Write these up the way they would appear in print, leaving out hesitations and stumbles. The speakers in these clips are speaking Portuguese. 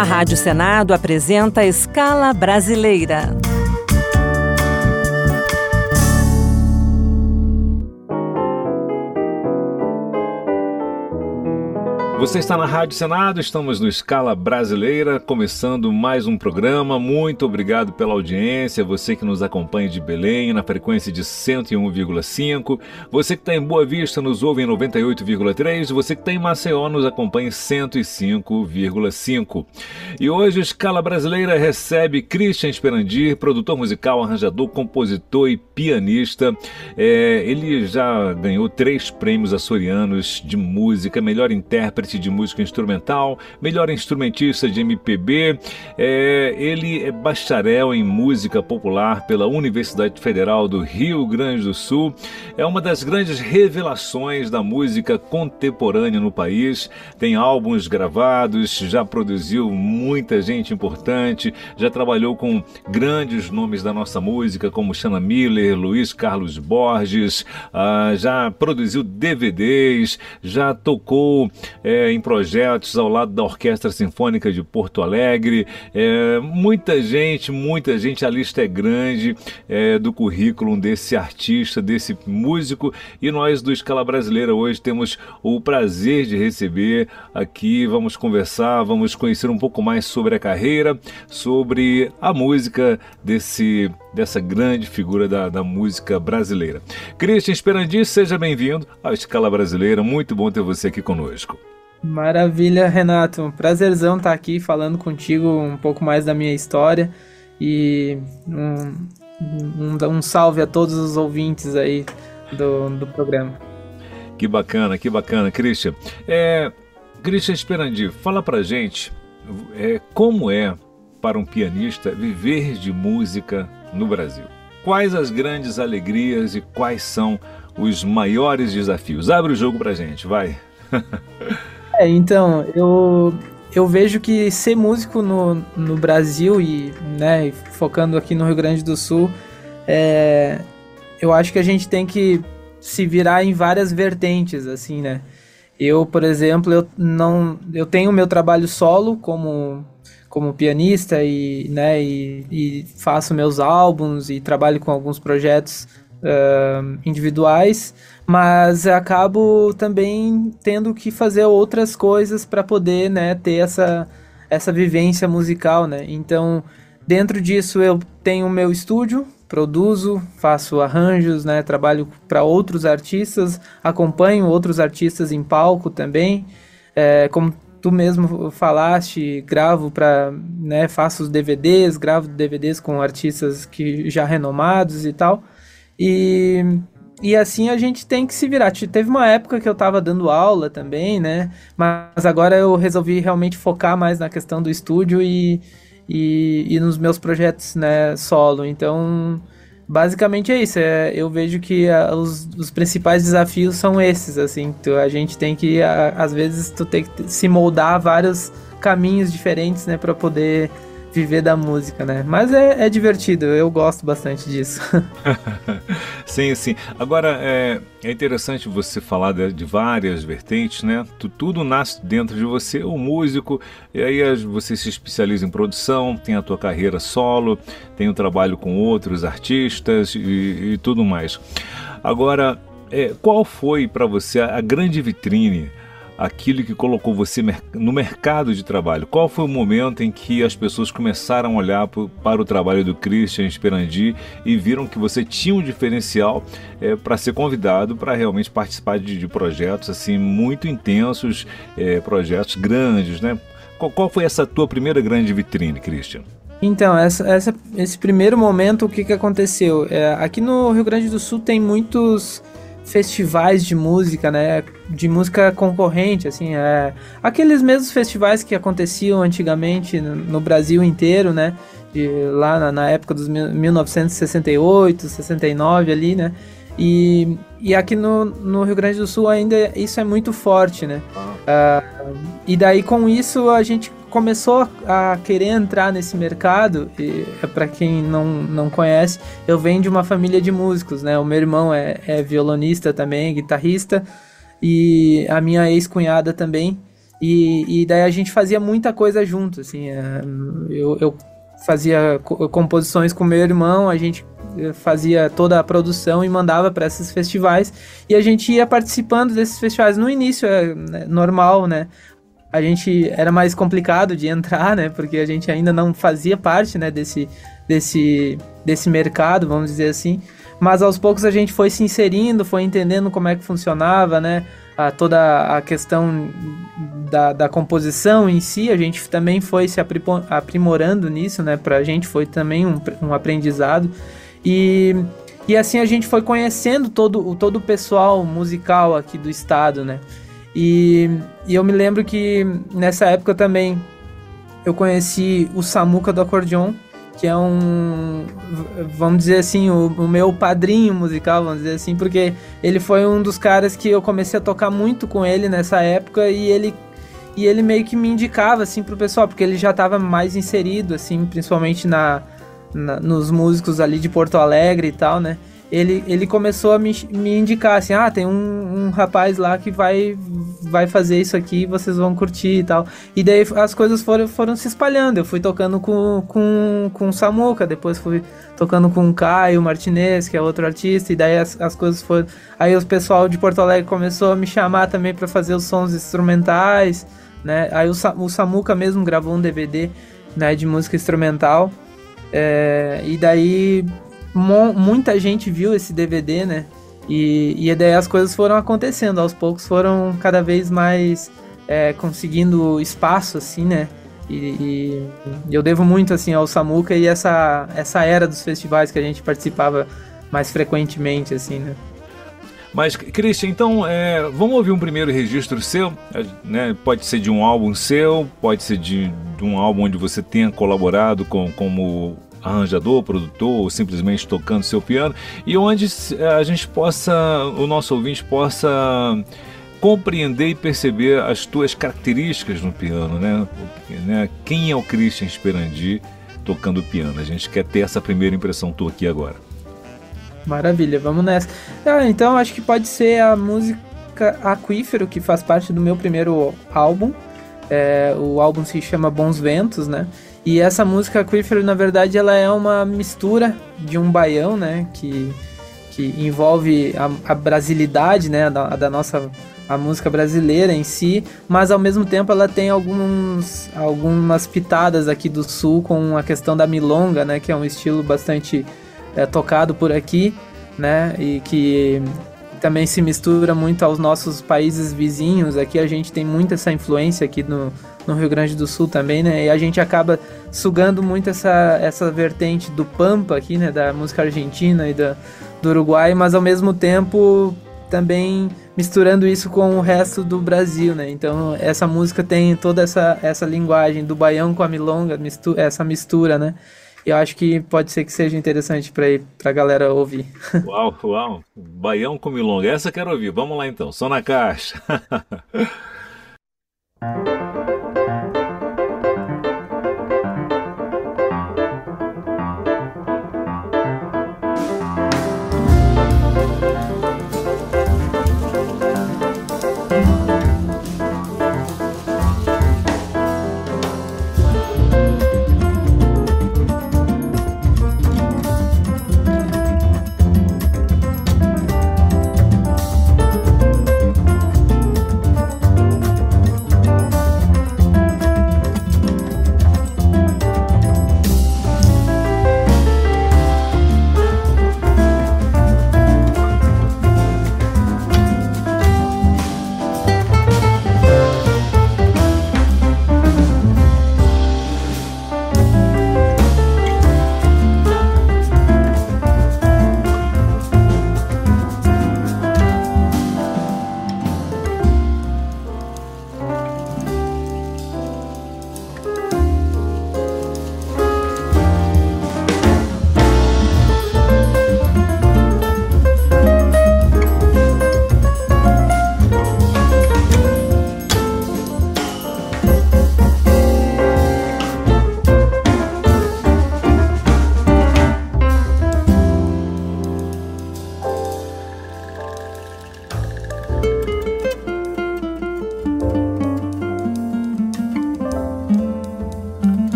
A Rádio Senado apresenta Escala Brasileira. Você está na Rádio Senado, estamos no Escala Brasileira, começando mais um programa. Muito obrigado pela audiência, você que nos acompanha de Belém, na frequência de 101,5, você que está em Boa Vista nos ouve em 98,3, você que está em Maceió nos acompanha em 105,5. E hoje o Escala Brasileira recebe Christian Esperandir, produtor musical, arranjador, compositor e pianista. Ele já ganhou 3 prêmios açorianos de música, melhor intérprete de música instrumental, melhor instrumentista de MPB, ele é bacharel em música popular pela Universidade Federal do Rio Grande do Sul, é uma das grandes revelações da música contemporânea no país, tem álbuns gravados, já produziu muita gente importante, já trabalhou com grandes nomes da nossa música como Xana Miller, Luiz Carlos Borges, já produziu DVDs, já tocou em projetos ao lado da Orquestra Sinfônica de Porto Alegre, muita gente, a lista é grande do currículo desse artista, desse músico, e nós do Escala Brasileira hoje temos o prazer de receber aqui, vamos conversar, vamos conhecer um pouco mais sobre a carreira, sobre a música dessa grande figura da música brasileira. Christian Esperandir, seja bem-vindo à Escala Brasileira, muito bom ter você aqui conosco. Maravilha, Renato. Um prazerzão estar aqui falando contigo um pouco mais da minha história e um salve a todos os ouvintes aí do programa. Que bacana, Christian. Christian Esperandir, fala pra gente como é para um pianista viver de música no Brasil. Quais as grandes alegrias e quais são os maiores desafios? Abre o jogo pra gente, vai. Então, eu vejo que ser músico no Brasil e focando aqui no Rio Grande do Sul, eu acho que a gente tem que se virar em várias vertentes, assim, né? Eu, por exemplo, eu tenho meu trabalho solo como pianista e faço meus álbuns e trabalho com alguns projetos individuais, mas acabo também tendo que fazer outras coisas para poder ter essa vivência musical, né? Então, dentro disso eu tenho o meu estúdio, produzo, faço arranjos, trabalho para outros artistas, acompanho outros artistas em palco também, como tu mesmo falaste, gravo faço os DVDs, gravo DVDs com artistas que já renomados e tal. E assim a gente tem que se virar. Teve uma época que eu estava dando aula também, né? Mas agora eu resolvi realmente focar mais na questão do estúdio e nos meus projetos, solo. Então, basicamente é isso. Eu vejo que os principais desafios são esses, assim. A gente tem que, às vezes, tu tem que se moldar a vários caminhos diferentes, né? Para poder viver da música, né? Mas é divertido, eu gosto bastante disso. Sim. Agora, é interessante você falar de várias vertentes, né? Tudo nasce dentro de você, o músico, e aí você se especializa em produção, tem a tua carreira solo, tem o trabalho com outros artistas e tudo mais. Agora, qual foi para você a grande vitrine, aquilo que colocou você no mercado de trabalho? Qual foi o momento em que as pessoas começaram a olhar para o trabalho do Christian Esperandir e viram que você tinha um diferencial para ser convidado para realmente participar de projetos assim muito intensos, projetos grandes, né? Qual foi essa tua primeira grande vitrine, Christian? Então, esse primeiro momento, o que aconteceu? Aqui no Rio Grande do Sul tem muitos festivais de música, né, de música concorrente, assim, aqueles mesmos festivais que aconteciam antigamente no Brasil inteiro, né, lá na época dos 1968, 69 ali, né, e aqui no Rio Grande do Sul ainda isso é muito forte, né, e daí com isso a gente começou a querer entrar nesse mercado, e para quem não conhece, eu venho de uma família de músicos, né? O meu irmão é violonista também, guitarrista, e a minha ex-cunhada também, e daí a gente fazia muita coisa junto, assim, eu fazia composições com meu irmão, a gente fazia toda a produção e mandava para esses festivais, e a gente ia participando desses festivais. No início né, normal, né, a gente era mais complicado de entrar, né, porque a gente ainda não fazia parte, né, desse mercado, vamos dizer assim, mas aos poucos a gente foi se inserindo, foi entendendo como é que funcionava, né, toda a questão da composição em si. A gente também foi se aprimorando nisso, né? Pra gente foi também um aprendizado. E assim a gente foi conhecendo todo o pessoal musical aqui do estado, né? E eu me lembro que nessa época também eu conheci o Samuca do acordeon, que é vamos dizer assim, o meu padrinho musical, vamos dizer assim, porque ele foi um dos caras que eu comecei a tocar muito com ele nessa época, e ele meio que me indicava, assim, pro pessoal, porque ele já estava mais inserido, assim, principalmente nos músicos ali de Porto Alegre e tal, né? Ele começou a me indicar, assim, tem um rapaz lá que vai fazer isso aqui, vocês vão curtir e tal. E daí as coisas foram se espalhando. Eu fui tocando com o Samuca, depois fui tocando com o Caio Martinez, que é outro artista, e daí as coisas foram... Aí o pessoal de Porto Alegre começou a me chamar também para fazer os sons instrumentais, né? Aí o Samuca mesmo gravou um DVD, né, de música instrumental. E daí... muita gente viu esse DVD, né? E daí as coisas foram acontecendo, aos poucos foram cada vez mais conseguindo espaço, assim, né? E eu devo muito, assim, ao Samuca e essa era dos festivais que a gente participava mais frequentemente, assim, né? Mas, Christian, então, vamos ouvir um primeiro registro seu, né? Pode ser de um álbum seu, pode ser de um álbum onde você tenha colaborado como arranjador, produtor, ou simplesmente tocando seu piano, e onde a gente o nosso ouvinte possa compreender e perceber as tuas características no piano, né? Quem é o Christian Esperandi tocando piano? A gente quer ter essa primeira impressão tua aqui agora. Maravilha, vamos nessa. Então acho que pode ser a música Aquífero, que faz parte do meu primeiro álbum. O álbum se chama Bons Ventos, né? E essa música Aquífero, na verdade, ela é uma mistura de um baião, né? Que envolve a brasilidade, né? Da nossa a música brasileira em si, mas ao mesmo tempo ela tem algumas pitadas aqui do sul com a questão da milonga, né? Que é um estilo bastante tocado por aqui, né? E que também se mistura muito aos nossos países vizinhos. Aqui a gente tem muito essa influência aqui no Rio Grande do Sul também, né? E a gente acaba sugando muito essa vertente do Pampa aqui, né? Da música argentina e do Uruguai, mas ao mesmo tempo também misturando isso com o resto do Brasil, né? Então essa música tem toda essa linguagem do baião com a milonga, essa mistura, né? Eu acho que pode ser que seja interessante pra galera ouvir. Uau! Baião com milonga, essa eu quero ouvir. Vamos lá então, só na caixa.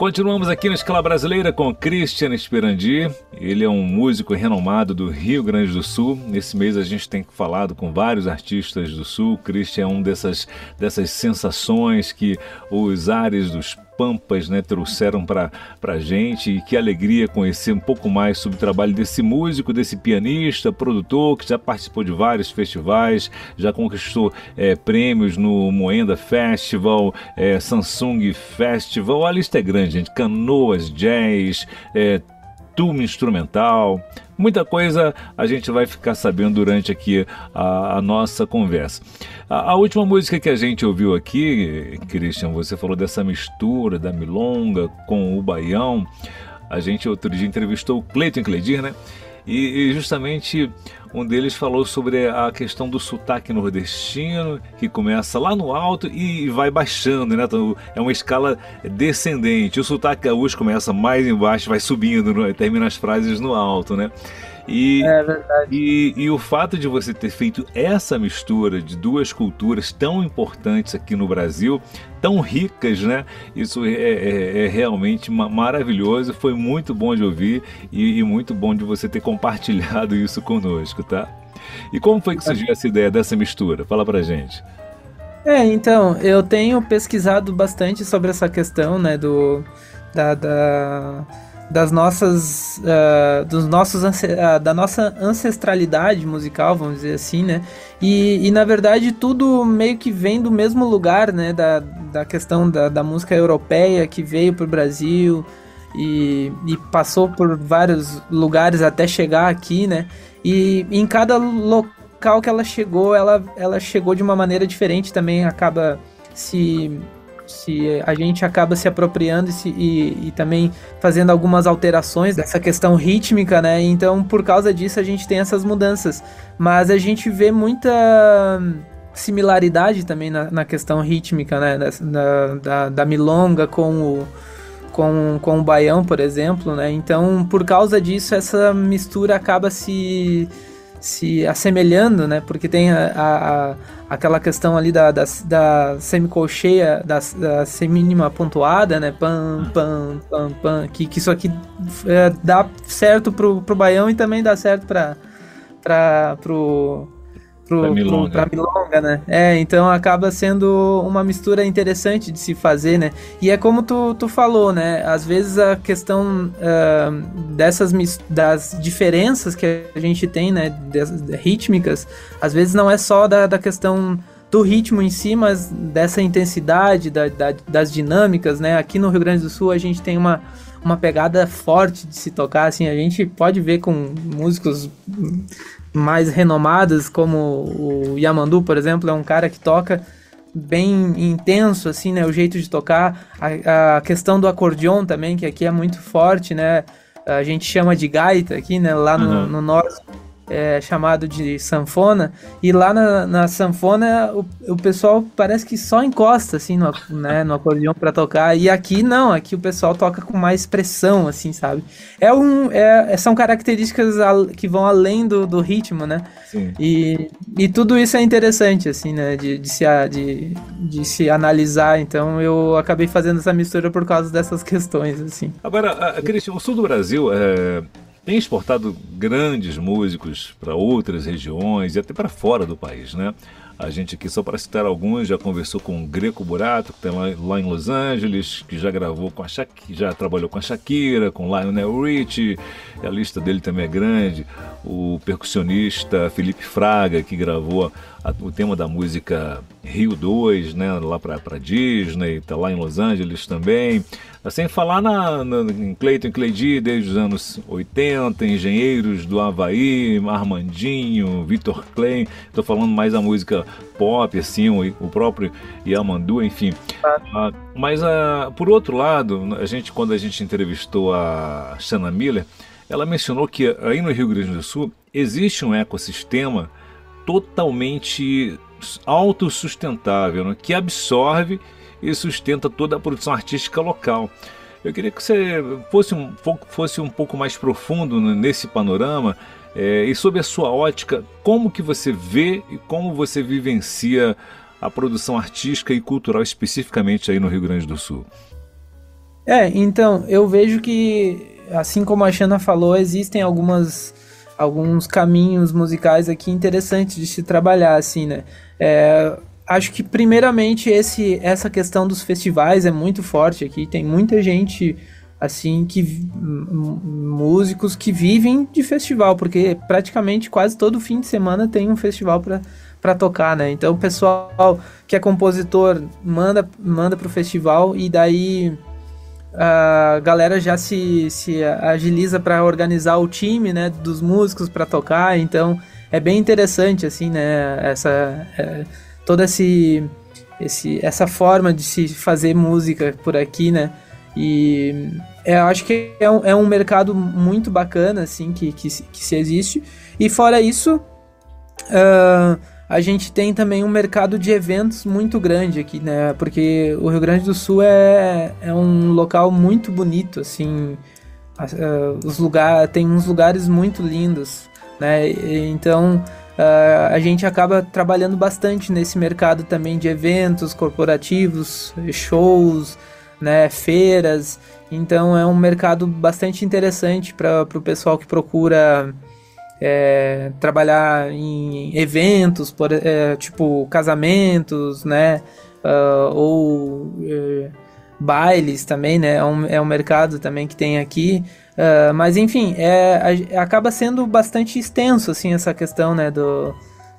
Continuamos aqui na Escala Brasileira com Christian Esperandir. Ele é um músico renomado do Rio Grande do Sul. Nesse mês a gente tem falado com vários artistas do Sul. Christian é um dessas sensações que os ares dos Pampas, né, trouxeram para a gente, e que alegria conhecer um pouco mais sobre o trabalho desse músico, desse pianista, produtor, que já participou de vários festivais, já conquistou prêmios no Moenda Festival, Samsung Festival, a lista é grande, gente, Canoas Jazz, Tume Instrumental, muita coisa a gente vai ficar sabendo durante aqui a nossa conversa. A última música que a gente ouviu aqui, Christian, você falou dessa mistura da milonga com o baião. A gente outro dia entrevistou o Cleiton Cleidir, né? E justamente um deles falou sobre a questão do sotaque nordestino, que começa lá no alto e vai baixando, né? Então, é uma escala descendente. O sotaque gaúcho começa mais embaixo, vai subindo, termina as frases no alto, né? É verdade. E o fato de você ter feito essa mistura de duas culturas tão importantes aqui no Brasil, tão ricas, né? Isso é realmente maravilhoso, foi muito bom de ouvir e muito bom de você ter compartilhado isso conosco, tá? E como foi que surgiu essa ideia dessa mistura? Fala pra gente. Então, eu tenho pesquisado bastante sobre essa questão, né, das nossas, da nossa ancestralidade musical, vamos dizer assim, né? E na verdade tudo meio que vem do mesmo lugar, né? Da questão da música europeia que veio para o Brasil e passou por vários lugares até chegar aqui, né? E em cada local que ela chegou de uma maneira diferente, também acaba se a gente acaba se apropriando e também fazendo algumas alterações dessa questão rítmica, né? Então, por causa disso, a gente tem essas mudanças. Mas a gente vê muita similaridade também na questão rítmica, né? Da milonga com o baião, por exemplo, né? Então, por causa disso, essa mistura acaba se assemelhando, né? Porque tem aquela questão ali da semicolcheia, da semínima pontuada, né? Pam, pam, pam, pam. Que isso aqui dá certo pro baião e também dá certo pra milonga, né? Então acaba sendo uma mistura interessante de se fazer, né? E é como tu falou, né? Às vezes a questão das diferenças que a gente tem, né? Rítmicas, às vezes não é só da questão do ritmo em si, mas dessa intensidade, das dinâmicas, né? Aqui no Rio Grande do Sul a gente tem uma pegada forte de se tocar, assim, a gente pode ver com músicos mais renomados, como o Yamandu, por exemplo, é um cara que toca bem intenso, assim, né, o jeito de tocar, a questão do acordeon também, que aqui é muito forte, né, a gente chama de gaita aqui, né, lá no norte é chamado de sanfona, e lá na sanfona o pessoal parece que só encosta assim no acordeão para tocar, e aqui não, aqui o pessoal toca com mais pressão, assim, sabe? São características que vão além do ritmo, né? Sim. E tudo isso é interessante, assim, né, de se analisar, então eu acabei fazendo essa mistura por causa dessas questões, assim. Agora, Christian, o sul do Brasil tem exportado grandes músicos para outras regiões e até para fora do país, né? A gente aqui, só para citar alguns, já conversou com o Greco Burato, que tem lá em Los Angeles, que já gravou com já trabalhou com a Shakira, com Lionel Richie, a lista dele também é grande. O percussionista Felipe Fraga, que gravou o tema da música Rio 2, né, lá para Disney, está lá em Los Angeles também. Sem falar em Cleiton Cleidir, desde os anos 80, Engenheiros do Havaí, Armandinho, Vitor Klein. Estou falando mais da música pop, assim, o próprio Yamandu, enfim. Mas, por outro lado, quando a gente entrevistou a Shanna Miller, ela mencionou que aí no Rio Grande do Sul existe um ecossistema totalmente autossustentável, né, que absorve e sustenta toda a produção artística local. Eu queria que você fosse um pouco mais profundo nesse panorama e sob a sua ótica, como que você vê e como você vivencia a produção artística e cultural especificamente aí no Rio Grande do Sul. Então, eu vejo que, assim como a Xana falou, existem alguns caminhos musicais aqui interessantes de se trabalhar, assim, né? Acho que, primeiramente, essa questão dos festivais é muito forte aqui. Tem muita gente, assim, músicos que vivem de festival, porque praticamente quase todo fim de semana tem um festival para tocar, né? Então, o pessoal que é compositor manda pro festival e daí a galera já se agiliza para organizar o time, né, dos músicos para tocar. Então é bem interessante, assim, né, toda essa forma de se fazer música por aqui, né. E eu acho que é um mercado muito bacana, assim, que se existe. E fora isso, a gente tem também um mercado de eventos muito grande aqui, né? Porque o Rio Grande do Sul é um local muito bonito, assim. Tem uns lugares muito lindos, né? Então, a gente acaba trabalhando bastante nesse mercado também de eventos corporativos, shows, né? Feiras. Então, é um mercado bastante interessante para o pessoal que procura trabalhar em eventos, tipo casamentos, né, ou bailes também, né, é um mercado também que tem aqui, mas enfim, acaba sendo bastante extenso, assim, essa questão, né, do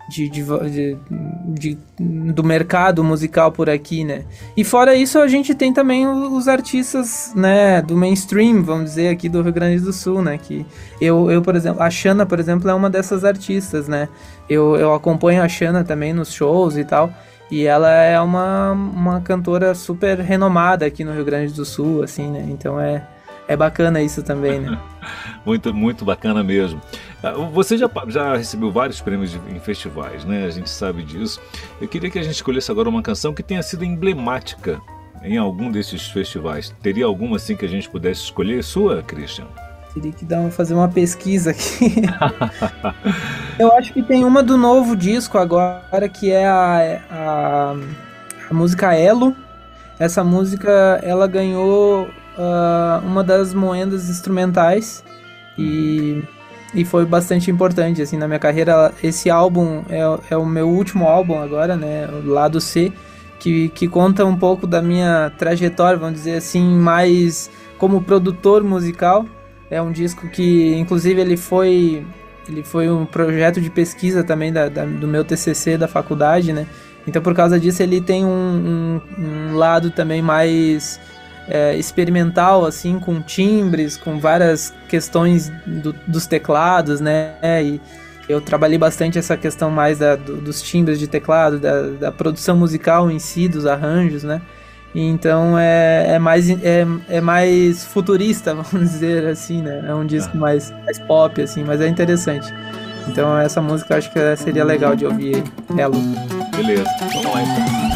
mercado musical por aqui, né? E fora isso, a gente tem também os artistas, né, do mainstream, vamos dizer, aqui do Rio Grande do Sul, né? Que eu por exemplo, a Xana, por exemplo, é uma dessas artistas, né? Eu acompanho a Xana também nos shows e tal, e ela é uma cantora super renomada aqui no Rio Grande do Sul, assim, né? Então é bacana isso também, né? Muito, muito bacana mesmo. Você já recebeu vários prêmios em festivais, né? A gente sabe disso. Eu queria que a gente escolhesse agora uma canção que tenha sido emblemática em algum desses festivais. Teria alguma assim que a gente pudesse escolher? Sua, Christian? Teria que fazer uma pesquisa aqui. Eu acho que tem uma do novo disco agora, que é a música Elo. Essa música, ela ganhou uma das moedas instrumentais e foi bastante importante, assim, na minha carreira. Esse álbum é o meu último álbum agora, né, o lado C, que conta um pouco da minha trajetória, vamos dizer assim, mais como produtor musical. É um disco que, inclusive, ele foi um projeto de pesquisa também do meu TCC da faculdade, né, então por causa disso ele tem um lado também mais experimental, assim, com timbres, com várias questões dos teclados, né, e eu trabalhei bastante essa questão mais dos timbres de teclado, da produção musical em si, dos arranjos, né, então é mais futurista, vamos dizer assim, né, é um disco mais pop, assim, mas é interessante. Então essa música eu acho que seria legal de ouvir, Elo. Beleza, vamos lá então.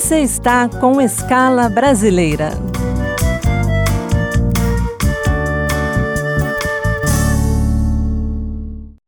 Você está com Escala Brasileira.